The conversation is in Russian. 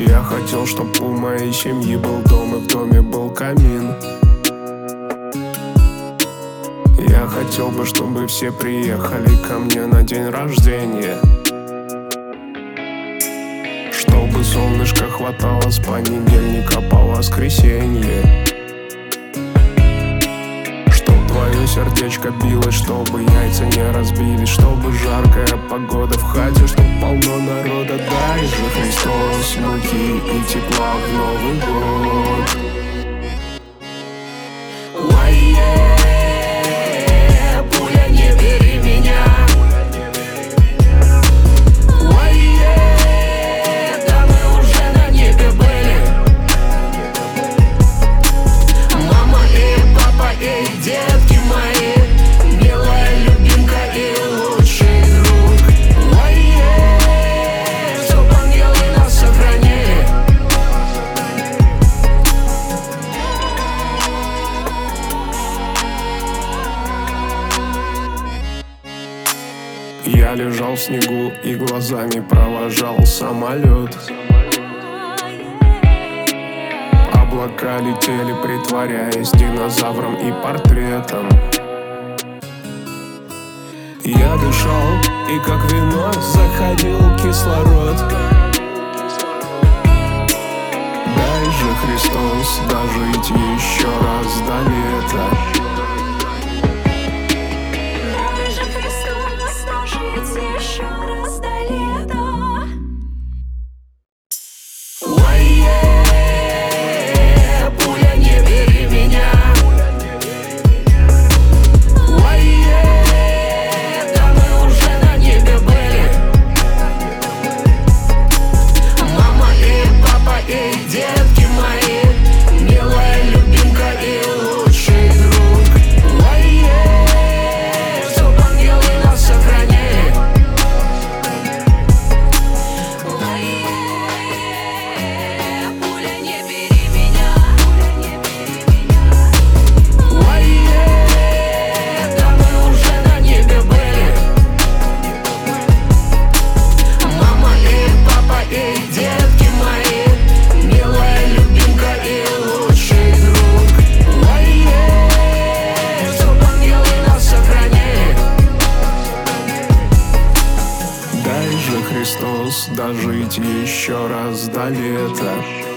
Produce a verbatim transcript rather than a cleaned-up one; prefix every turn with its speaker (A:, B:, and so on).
A: Я хотел, чтоб у моей семьи был дом и в доме был камин. Я хотел бы, чтобы все приехали ко мне на день рождения, чтобы солнышко хватало с понедельника по воскресенье, чтоб твое сердечко билось, чтобы яйца не разбились, чтобы жаркая погода в хате, чтоб полно народа. Дай же, Христос, муки и тепла в Новый год.
B: Детки мои, милая любимка и лучший друг. Ой-е, чтоб ангелы нас сохранили.
A: Я лежал в снегу и глазами провожал самолет. Облака летели, притворяясь динозавром и портретом. Я дышал, и как вино заходил кислород. Дай же, Христос, дожить еще раз до лета.
C: Дай же, Христос, дожить еще раз до лета.
B: Детки мои, милая любимка и лучший друг. Ой-е, чтоб ангелы нас сохранили.
C: Ой-е, пуля, не бери меня.
B: Ой-е, да мы уже на небе были. Мама и папа и детки мои, милая любимка и лучший друг. Ой-е, чтоб ангелы нас сохранили.
A: Дай же, Христос, дожить еще раз до лета.